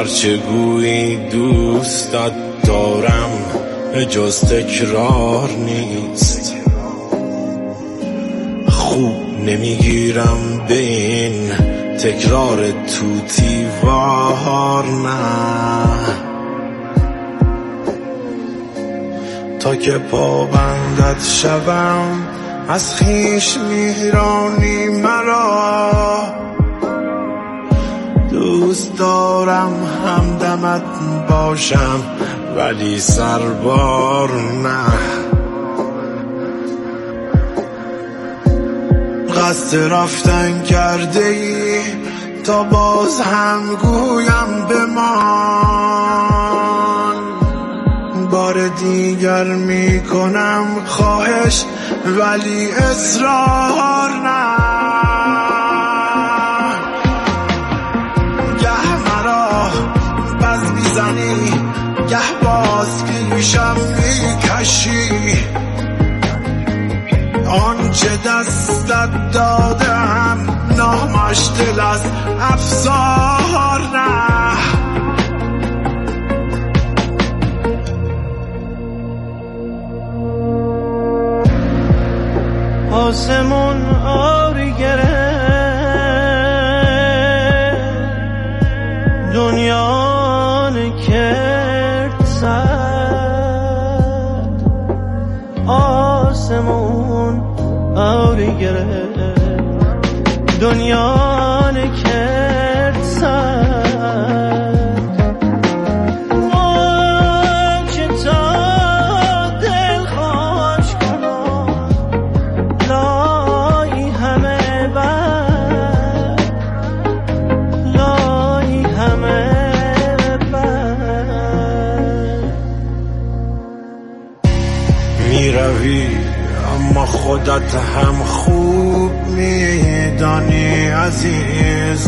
هرچه گویی دوستت دارم جز تکرار نیست. خوب نمیگیرم به این تکرار توتی وار، نه تا که پابندت شوم از خویش میرانی مرا. دوست دارم همدمت باشم ولی سربار نه. قصد رفتن کرده ای تا باز هم گویم بمان. بار دیگر میکنم خواهش ولی اصرار نه. گه مرا بز میزنی گه باز پیشم میکشی. آنچه دستت دادم نامش دل از افسار نه. آسمون آری گرفت دنیا نکرد سد. آسمون آری گرفت دنیا نکرد سد. میروی اما خودت هم خوب میدانی عزیز.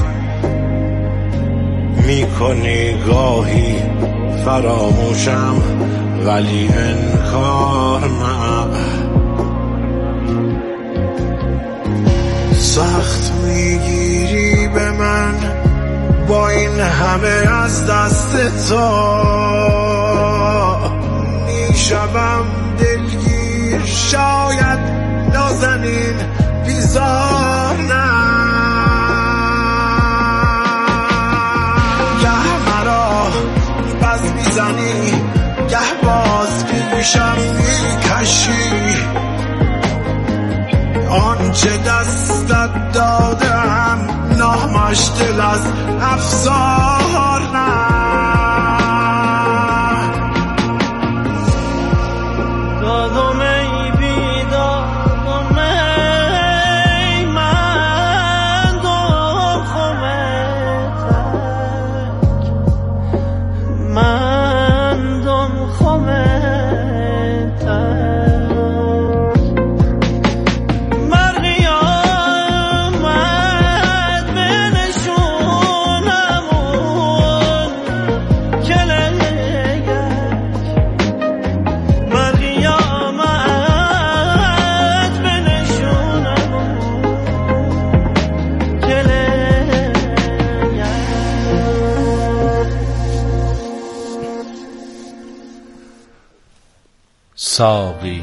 میکنی گاهی فراموشم ولی انکار نه. سخت میگیری به من با این همه از دست تو. میشوم دلگیر شاید نازنین بیزار نه. گه مرا بز میزنی گه باز پیشم میکشی. آنچه دستت دادم نامش دل از افسار نه. ساقی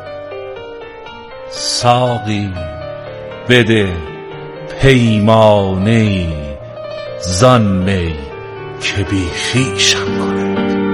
ساقی بده پیمانه‌ای زان می که بی خویشم کند.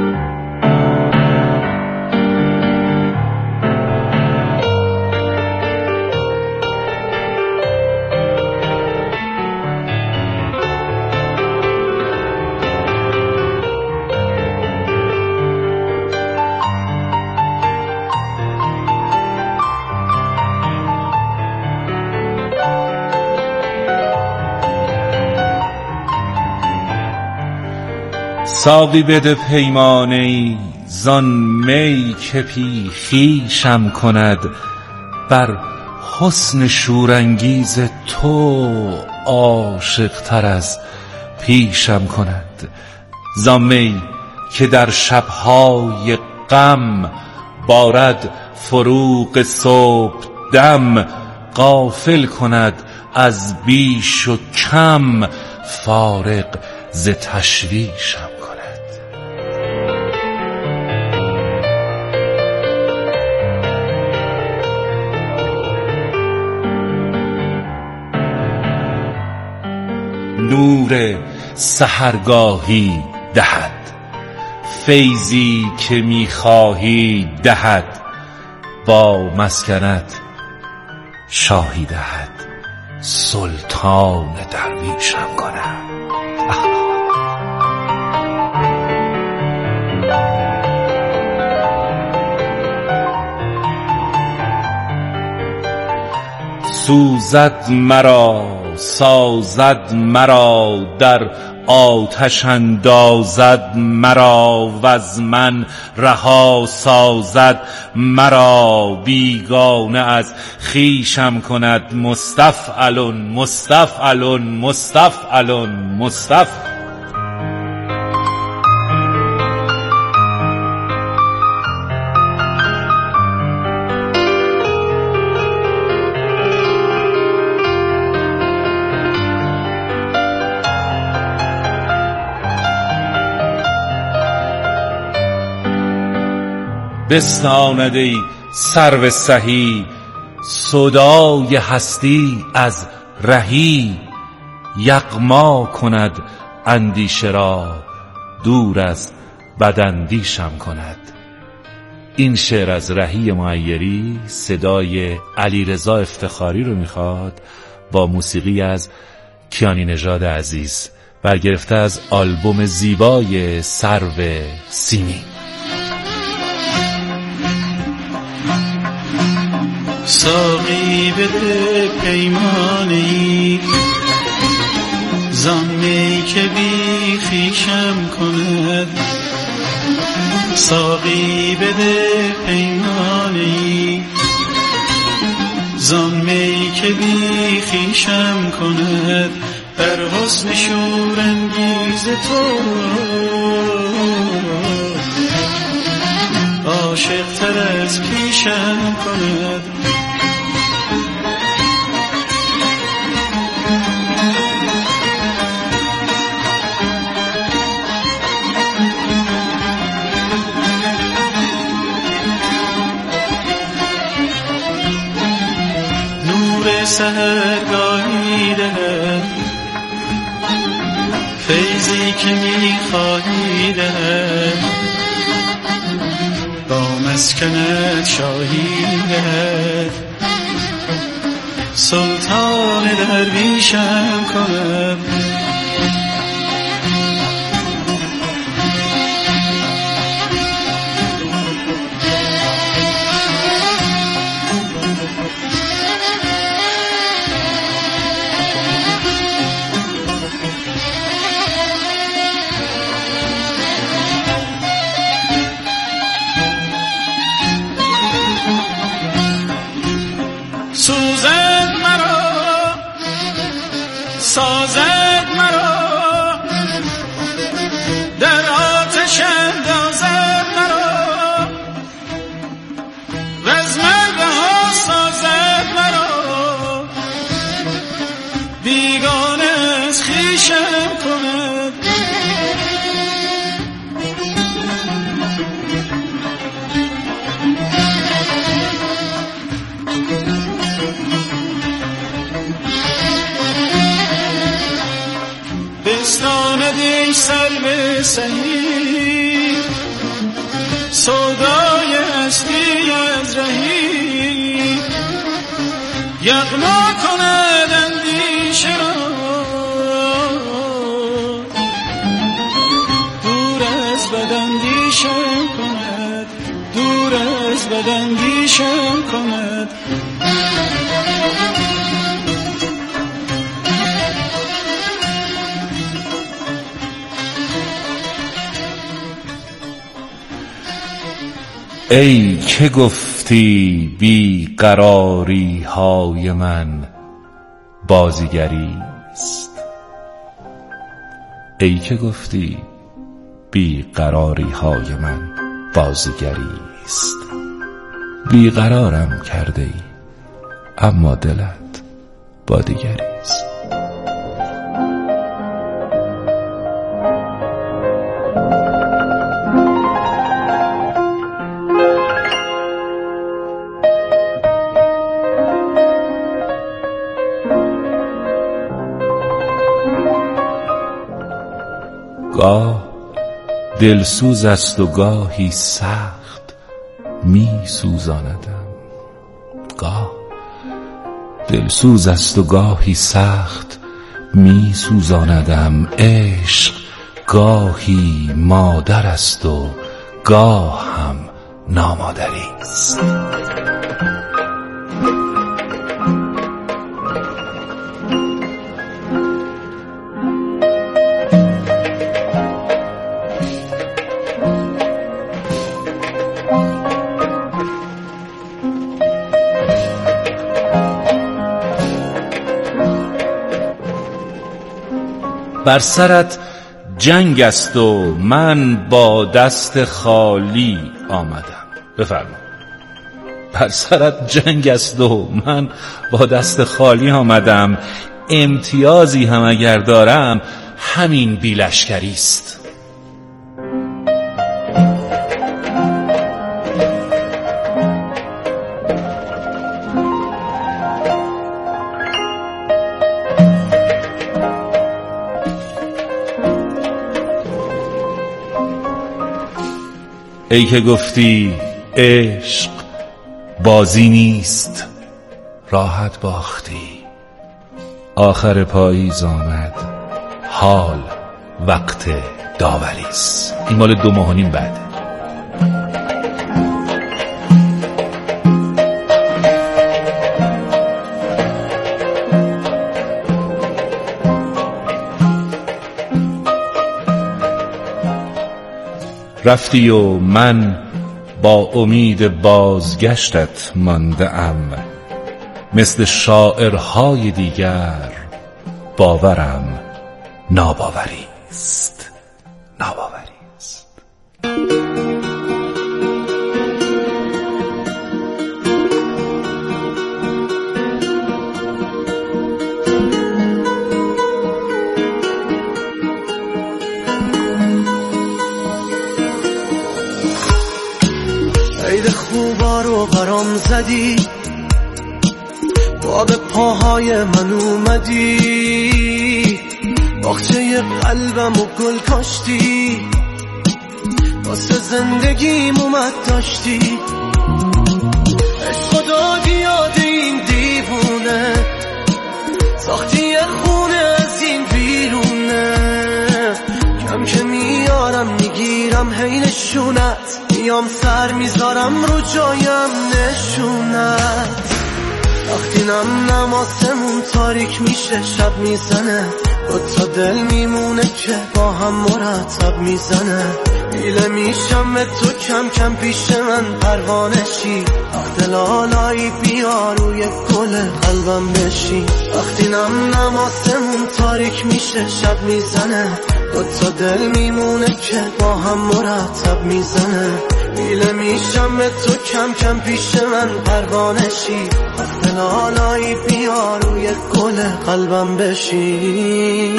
ساقی بده پیمانه‌ای زان می که بی خویشم کند. بر حسن شورانگیز تو عاشق تر از پیشم کند. زان می که در شبهای غم بارد فروغ صبح دم. غافل کند از بیش و کم فارغ ز تشویشم کند. نور سحرگاهی دهد، فیضی که میخواهی دهد، با مسکنت شاهی دهد، سلطان درویشم کند. سوزد مرا سازد مرا، در آتش اندازد مرا، وز من رها سازد مرا، بیگانه از خویشم کند. مستفعلن مستفعلن مستفعلن مستفعلن. بستاند ای سرو سهی، صدای هستی از رهی، یغما کند اندیشه را، دور از بداندیشم کند. این شعر از رهی معیری صدای علیرضا افتخاری رو میخواد با موسیقی از کیانی نژاد عزیز، برگرفته از آلبوم زیبای سرو سیمین. ساقی بده پیمانی، زان می که بی خویشم کند. ساقی بده پیمانی، زان می که بی خویشم کند. در حسن شورانگیز تو عاشق تر از پیشم کند. نور سحرگاهی دهد، فیضی که میخواهی دهد، با مسکنت شاهی دهد، سلطان درویشم کند. سوزد مرا سازد مرا، در آتش اندازد مرا، وز من رها سازد مرا، بیگانه از خویشم کند. بستاند ای سرو سهی، سودای هستی از رهی، یغما کند اندیشه را، دور از بداندیشم کند، دور از بداندیشم کند. ای که گفتی بی قراری های من بازیگری است، ای که گفتی بی قراری های من بازیگری است. بی قرارم کرده ای اما دلت با دیگری است. گاه دلسوز است و گاهی سخت می سوزاندم. گاه دلسوز است و گاهی سخت می سوزاندم. عشق گاهی مادر است و گاه هم نامادری است. بر سرت جنگ است و من با دست خالی آمدم. بفرما. بر سرت جنگ است و من با دست خالی آمدم. امتیازی هم اگر دارم همین بیلشکری است. ای که گفتی عشق بازی نیست، راحت باختی. آخر پاییز آمد، حال وقت داوریست. این مال 2 ماه و نیم بعده. رفتی و من با امید بازگشتت مانده‌ام. مثل شاعرهای دیگر باورم ناباوری است. ناباوری است. عید خوبا رو برام زدی، با به پاهای من اومدی، باغچه قلبم و گل کاشتی، واسه زندگیم اومد داشتی. عشق دادی یاد این دیوونه، ساختی خونه از این بیرونه. کم که میارم میگیرم هی نشونت، میام سر میذارم رو جایم نشونت. وقتی نم آسمون تاریک میشه شب میزنه، 2 تا دل میمونه که با هم مرتب میزنه. میله میشم به تو کم کم پیش من پروانه شی، وقت لالایی بیا روی گل قلبم بشی. وقتی نم آسمون تاریک میشه شب میزنه، 2 تا دل میمونه که با هم مرتب میزنه. میله میشم به تو کم کم پیش من پروانه شی، وقت لالایی بیا روی گل قلبم بشی.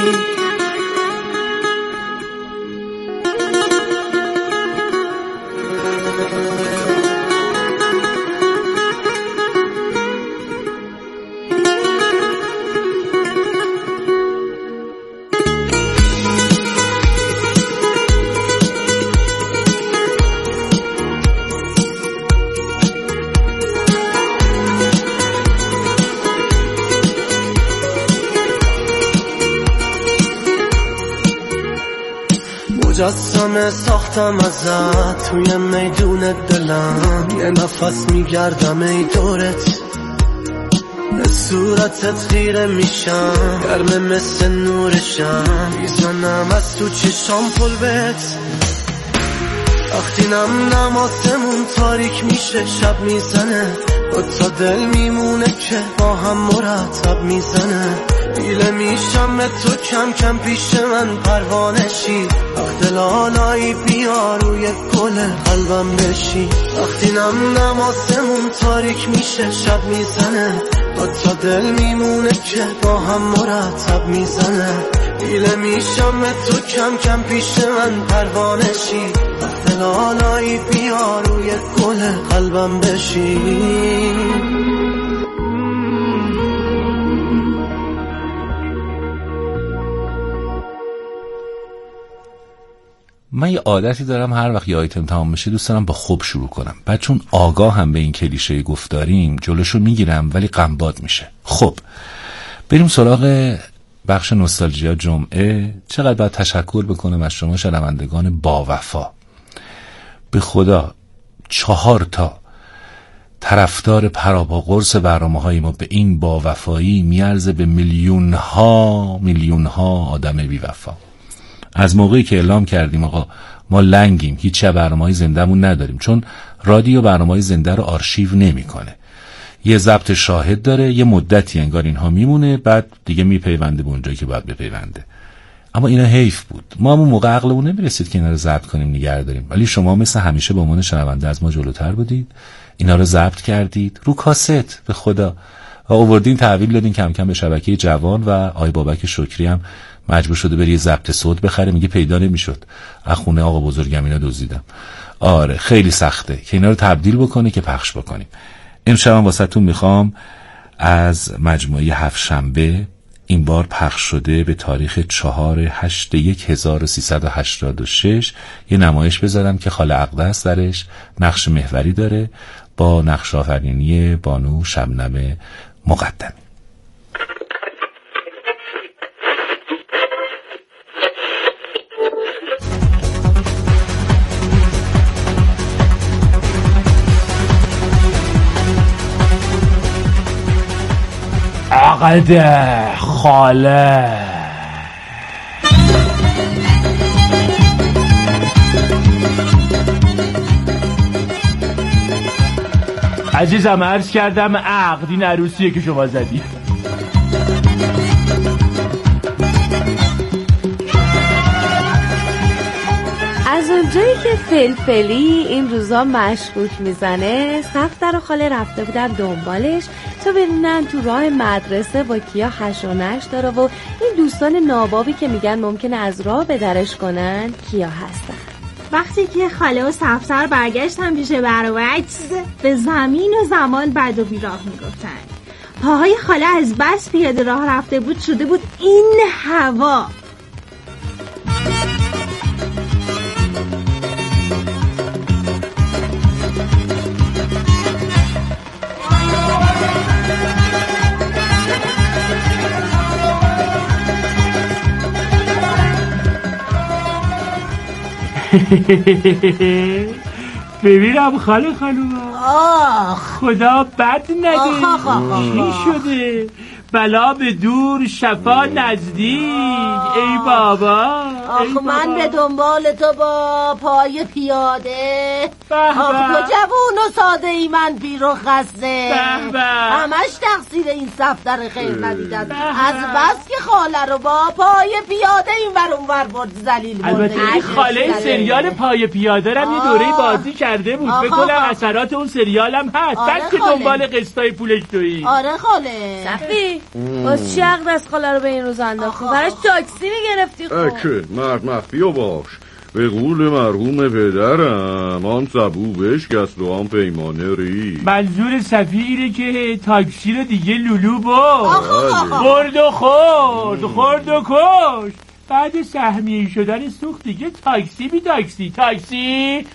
مجسمه ساختم ازت توی میدون دلم، یه نفس میگردم ای دورت، به صورتت خیره میشم، گرمه مثل نورشم، میزنم از تو چشام پلوت. وقتی نم آسمون تاریک میشه شب میزنه، 2 تا دل میمونه که با هم مرتب میزنه. میله میشم به تو کم کم پیش من پروانه شی، وقت لالایی بیا روی گل قلبم بشی. وقتی نم آسمون تاریک میشه شب میزنه، 2 تا دل میمونه که با هم مرتب میزنه. میله میشم به تو کم کم پیش من پروانه شی، وقت لالایی بیا روی گل قلبم بشی. من یه عادتی دارم هر وقت یه آیتم تمام بشه دوست دارم با خوب شروع کنم. بعد چون آگاه هم به این کلیشه گفتاریم جلوشو میگیرم ولی غمباد میشه. خب بریم سراغ بخش نوستالژیا جمعه. چقدر باید تشکر بکنم از شما شنوندگان با وفا. به خدا 4 طرفدار پرابا قرص برنامه‌های ما به این با وفایی میارزه به میلیون ها آدم بی وفا. از موقعی که اعلام کردیم آقا ما لنگیم، هیچ برنامه‌های زنده‌مون نداریم، چون رادیو برنامه‌های زنده رو آرشیو نمی‌کنه، یه ضبط شاهد داره، یه مدتی انگار اینها میمونه، بعد دیگه میپیونده به اونجایی که باید بپیونده. اما اینا حیف بود، ما همون موقع عقلمون نمیرسید که اینا رو ضبط کنیم نگه داریم، ولی شما مثل همیشه به عنوان شنونده از ما جلوتر بودید، اینا رو ضبط کردید رو کاست به خدا و آوردین تحویل دادین کم کم به شبکه جوان و آقای بابک شکری هم مجبور شده بری ضبط صوت بخره، میگه پیدا نمیشد، از خونه آقا بزرگم اینا دزدیدم. آره خیلی سخته که اینا رو تبدیل بکنه که پخش بکنیم. امشب من واسهتون میخوام از مجموعه 7 شنبه این بار پخش شده به تاریخ 4/8/1386 یه نمایش بذارم که خاله اقدس درش نقش محوری داره با نقش آفرینی بانو شبنم مقدمی. عقد خاله. عزیزم عرض کردم عقد این عروسیه که شما زدی. از اونجایی که فلفلی این روزا مشکوک میزنه، صف در خاله رفته بودن دنبالش تا ببینن تو راه مدرسه با کیا هش و نش داره و این دوستان نابابی که میگن ممکنه از راه بدرش کنن کیا هستن. وقتی که خاله و سفسر برگشتن پیش برعکس به زمین و زمان بد و بیراه میگفتن. پاهای خاله از بس پیاده راه رفته بود شده بود این هوا. ببینم خاله خانوما. خدا بد نده. چی شده؟ بلا به دور شفا نزدیک. ای بابا من به دنبال تو با پای پیاده. تو جوون و ساده ای، من بیرو خسته. همش تقصیر این صفدر خیر ندیدن. از بس که خاله رو با پای پیاده این ور اون ور برد زلیل برده. البته این خاله سریال پای پیاده رم یه دوره بازی کرده بود. بکنم اثرات اون سریال هم هست. بس که دنبال قسطای پولش تویی. آره خاله. صفی باز چی عقد از خاله رو به این روز انداختی؟ براش تاکسی میگرفتی. خب اکه مرد مخفیو باش. به قول مرحوم پدرم آن سبو بشکست و آن پیمانه ری. منظور صفی اینه که تاکسی رو دیگه لولو برد و خورد و کش. بعد سهمیه شدن سوخت دیگه تاکسی بی تاکسی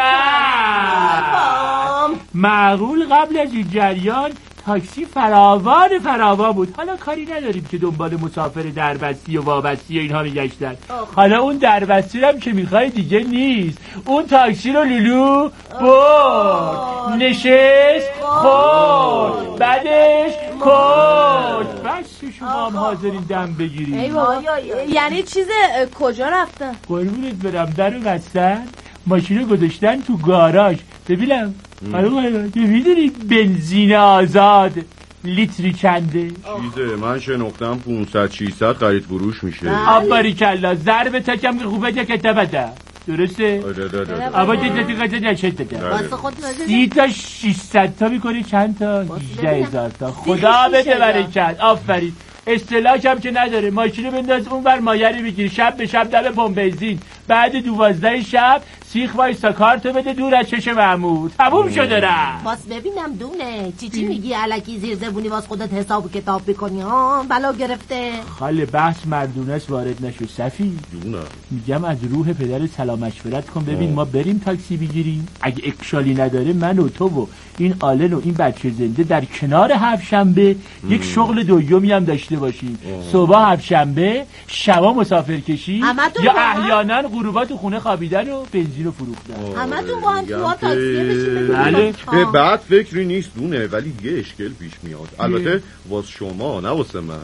معقول قبل از این جریان تاکسی فراوان بود. حالا کاری نداریم که دنبال مسافر دربستی و وابستی و اینها میگشتن. حالا اون دربستی هم که میخوای دیگه نیست. اون تاکسی رو لولو برد، نشست خورد، بعدش کشت. بس شما هم حاضرین دم بگیریم. یعنی کجا رفتن؟ قربونت برم در بستن، ماشین رو گذاشتن تو گاراژ. ببینم میدونید بنزین آزاد لیتری چنده؟ چیزه من شنفتم 500-600 خرید فروش میشه. آباری کلا ضرب تکم که خوبه که بده. درسته؟ آبا جدی نشد داده 30 تا 600 تا میکنی چند تا؟ 18,000 تا. خدا بده برکت. آفرین. استلاک هم که نداره. ماشین رو بنداز اون بر مایری بگیر، شب به شب دم پمپ بنزین، بعد 12 شب سیخ وایسا کارتو بده دور از چشم عمو. تموم شده رفت. باز ببینم دونه چی میگی الکی زیر زبونی واس خودت حساب کتاب بکنی ها؟ بلا گرفته. خاله بحث مردونه است وارد نشو صفی. میگم از روح پدر سلام مشورت کن ببین ما بریم تاکسی بگیریم. اگه اکشالی نداره من و تو و این آلن و این بچه زنده در کنار هفشنبه یک شغل دومی هم داشته باشیم. صبح هفشنبه، شبا مسافر کشی یا احیانا غروبات خونه خوابیدن و بنزین رو فروختن. همتون با هم تو تاکسی بشین. بله. بعد فکری نیست دونه، ولی یه اشکال پیش میاد. البته واس شما نه واسه من.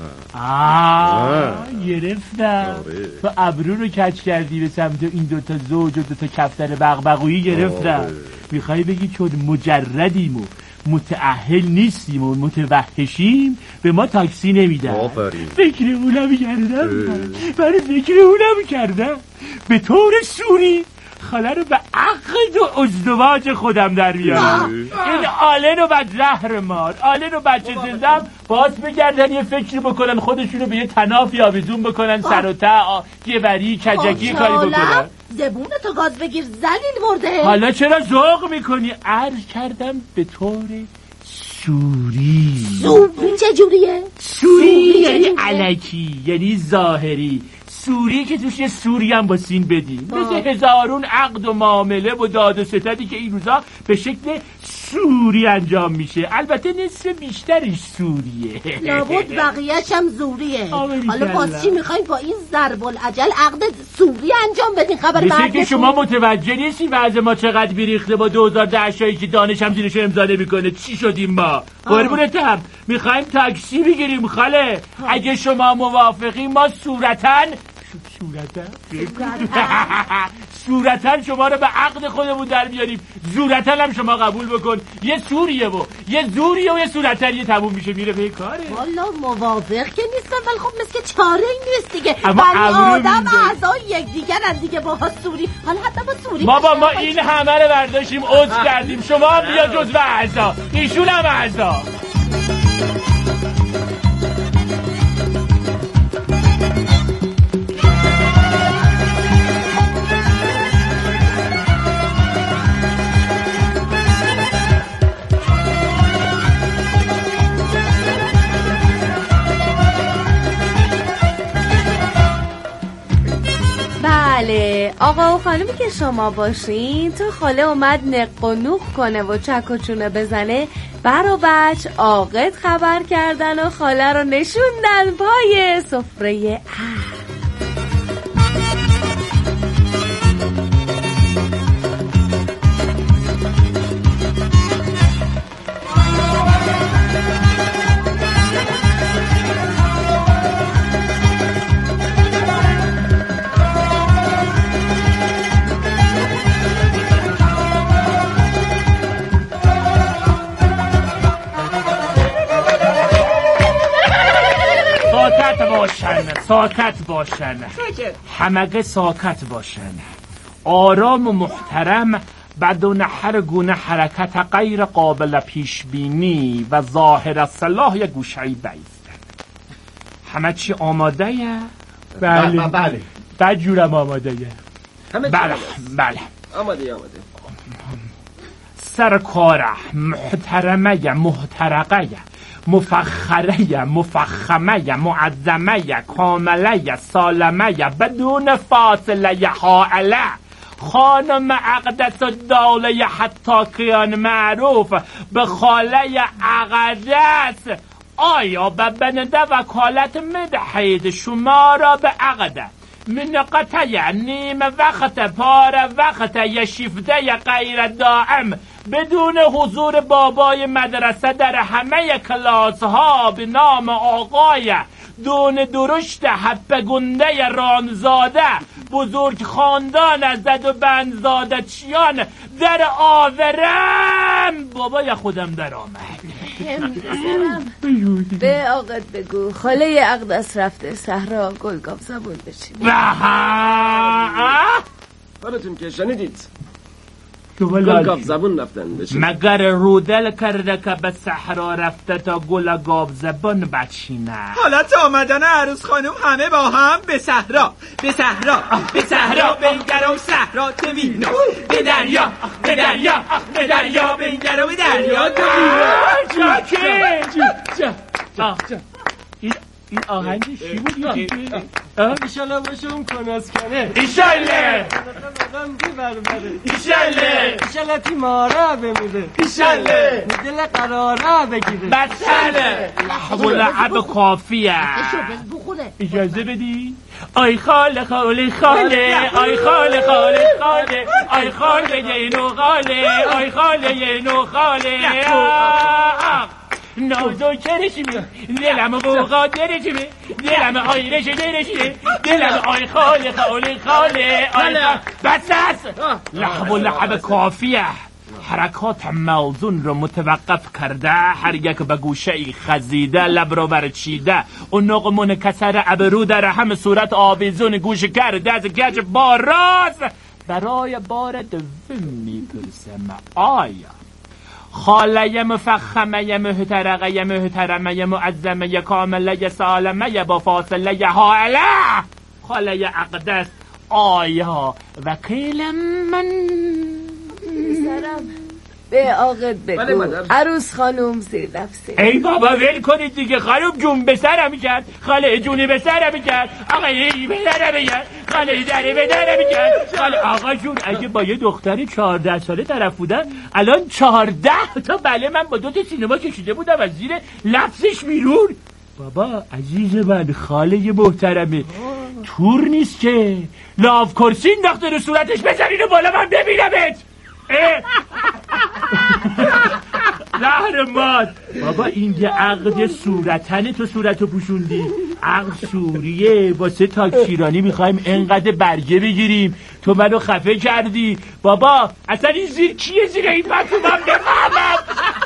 گرفتم. تو ابرو رو کج کردی به سمت این دوتا زوج و دوتا کفتر بغبغویی گرفتم. میخوای بگی چون مجردیم و متأهل نیستیم و متوحشیم به ما تاکسی نمیدن. فکر اونم کردم به طور سوری خاله رو به عقد و ازدواج خودم در بیارم. این آلن و بدزهر مار، آلن و بچه زندم باز بگردن یه فکری بکنن خودشونو به یه تنافی آویزون بکنن، سر و ته گوری کجکی کاری بکنن. زبونتو گاز بگیر زلیل برده. حالا چرا ذوق میکنی؟ عرض کردم به طور سوری. سوری چجوریه؟ سوری یعنی الکی، یعنی ظاهری. سوری که توش یه سوری هم با سین بدیم، مثل هزارون عقد و معامله و داد و ستدی که این روزا به شکل سوری انجام میشه. البته نصف بیشترش سوریه، لابد بقیه‌ش هم زوریه. حالا باز چی میخواین با این ضرب العجل عقد سوری انجام بدین؟ خبر مثل که شما متوجه نیستی وضع ما چقدر بیریخته با 2010 که دانش هم زیرش امضا نمیکنه. چی شدیم ما؟ قربونتم میخوایم تاکسی بگیریم خاله. اگه شما موافقی ما صورتاً شما رو به عقد خودمون در بیاریم. زورتاً هم شما قبول بکن. یه سوریه و یه زوریه و یه صورتاً یه تموم میشه میره به کاره. والا موافق که نیستم ولی خب مثل چاره این نیست دیگه. اما آدم اعضای یکدیگر دیگه با سوری. حالا حتی با سوری ما این همه رو برداشتیم عضو کردیم. شما هم بیا جزو اعضا، ایشون هم اعضا. بله آقا و خانمی که شما باشین تو خاله اومد نق و نوخ کنه و چک و چونه بزنه، بر و بچ عاقد خبر کردن و خاله رو نشوندن پای سفره ساکت باشن همگه ساکت باشن، آرام و محترم، بدون هر گونه حرکت غیر قابل پیش بینی و ظاهر صلاح یک گوشه‌ای بایستن. همه چی آماده یه؟ بله بجورم آماده یه. بله آماده سرکاره، محترمه، محترقه، مفخره، مفخمه، معظمه، کامله، سالمه، بدون فاصله، حائله، خانم اقدس الدوله حتی کیان معروف به خاله اقدس. آیا به بنده وکالت میدهید شما را به عقد من قطع نیم وقت پار وقت یا شیفته غیر دائم بدون حضور بابای مدرسه در همه کلاس ها به نام آقای دون درشت حب گنده رانزاده بزرگ خاندان از زد و بندزاده چیان در آورم. بابای خودم در آمد. به عقد بگو خاله اقدس رفته صحرا گلگاف زبون بچین. حالتون که شنیدید گل زبون رفتن بشه. مگر رودل کرده که به صحرا رفته تا گل گاو زبان بچینه. حالا تا آمدن عروس خانم همه با هم به صحرا، به صحرا، به صحرا بنگرم صحرا تو وینو، به دریا، به دریا، به دریا بنگرم دریا تو وینو. این آهنگی چی بود؟ ایشالله باشه اون کناسکنه. ایشالله ایشالله ایشالله تیماره بمیره. ایشالله دل قراره بگیره. بساله لحظه لعب کافیه. اجازه بدی؟ آی خاله خاله خاله، آی خاله خاله خاله، آی خاله اینو خاله، آی خاله اینو خاله. نازوکرشیمه دلم بوغا درشیمه دلم آیرش درشیمه دلم آی خاله خاله خاله آی بس لحب و لحب کافیه. حرکات موزون رو متوقف کرده، هر یک به گوشه ای خزیده، لب رو برچیده، اون نق منکسر ابرو در همه صورت آویزون گوش کرده از گج باراز. برای بار دوم میپرسم آیا خاله مفخمه محترقه محترمه معظمه کامله سالمه با فاصله حاله خاله اقدس آیا وکیل من میسرم به آقد بگو عروس خانم زیر نفسه. ای بابا ول کنید دیگه. خانم جون به سرم کرد، خاله جونی به سرم کرد، آقای به سرم کرد، خاله دره به درم کرد. خاله آقا جون اگه با یه دختر 14 ساله طرف بودن الان 14 تا بله من با 2 تا سینما کشیده بودم از زیر لفظش بیرون. بابا عزیز من خاله محترمه تور نیست که لاف کرسی انداخته رو صورتش. بزنینو بالا من ببینمت. زهرمات بابا این یه عقد صورتنه تو صورتو پوشوندی. عقد سوریه واسه تاکسیرانی میخوایم انقدر برگه بگیریم تو منو خفه کردی. بابا اصلا این زیر کیه زیر این پتو من بفهمم.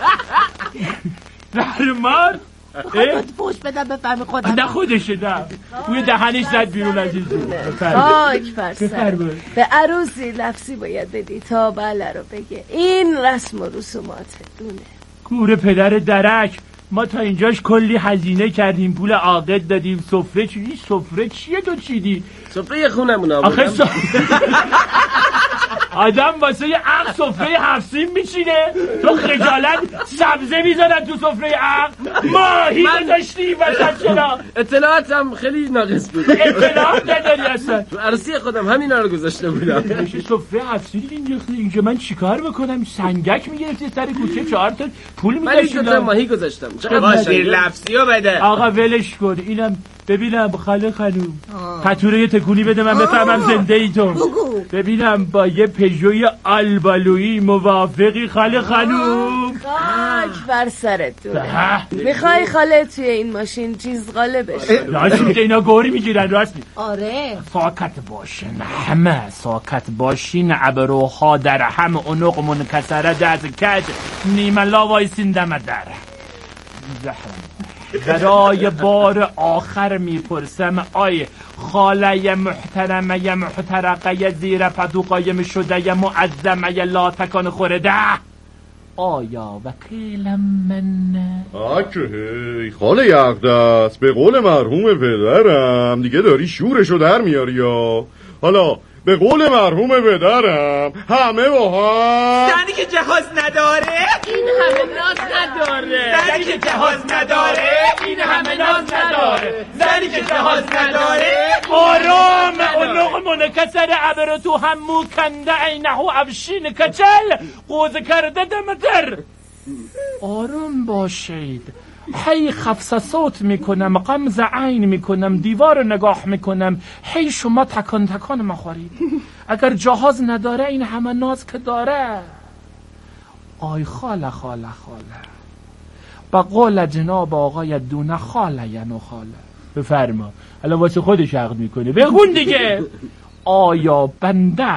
زهرمات خودت پوش بدم بفهمی خودم. نه خودشه نه توی دهنش زد بیرون از این زور. خاک فرسر به عروسی لفظی باید بدی تا بله رو بگه. این رسم و رسومات دونه. کوره پدر درک ما تا اینجاش کلی هزینه کردیم، پول عقد دادیم، سفره چیدی. سفره چیه تو چیدی؟ سفره خونمون آخه آدم واسه یه عقد سفره 7 سین میچینه، تو خجالت سبزه میذارن تو سفره عقد. ماهی گذاشتی وسط چرا؟ اطلاعاتم خیلی ناقص بود. اطلاعات نداری اصلا. تو عروسی خودم همینا رو گذاشته بودم. سفره 7 سین اینجا من چیکار بکنم؟ سنگک میگرفتی سر کوچه 4 تا پول میذاشتی. من ماهی گذاشتم. باشه لفظیو بده. آقا ولش کن. اینم ببینم خاله خانوم پتوره یه تکونی بده من بفهمم زنده ای تو. ببینم با یه پژوی آلبالویی موافقی خاله خانوم؟ خاک بر سرت دونه. میخوای خاله توی این ماشین چیز غاله بشه؟ راست میگه اینا گوری میگیرن. راست میگه. آره ساکت باشین همه ساکت باشین. ابروها در هم عنق منکسره دست کج نیمه لا وایسین دم در برای بار آخر میپرسم آی خاله محترمه محترقه زیر پتو قایم شده معظمه لا تکان خورده آیا وکیل من؟ هی خاله اقدس به قول مرحوم پدرم دیگه داری شورشو در میاری یا حالا به قول مرحوم پدرم همه با هم. زنی که جهاز نداره این همه ناز نداره. زنی که جهاز نداره این همه ناز نداره. زنی که جهاز نداره آرام اونق منکسر ابر تو هم موکنده عینه افشین کچل قوز کرده دمتر. آرام باشید. هی خفصصات میکنم، غمز عین میکنم، دیوار رو نگاه میکنم، هی شما تکان تکان مخورید. اگر جهاز نداره این همه ناز که داره. آی خاله خاله خاله با قول جناب آقای دونه خاله ینو خاله. بفرما الان واسه خودش عقد میکنه. بگون دیگه. آیا بنده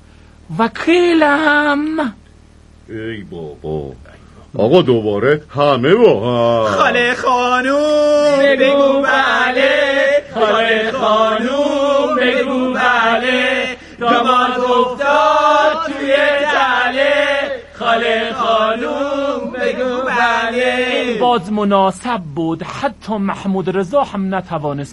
وکیلم؟ ای بابا آقا دوباره همه با هم. خاله خانوم بگو بله، خاله خانوم بگو بله، داماد افتاد توی تله، باز مناسب بود، حتی محمود رضا هم نتوانست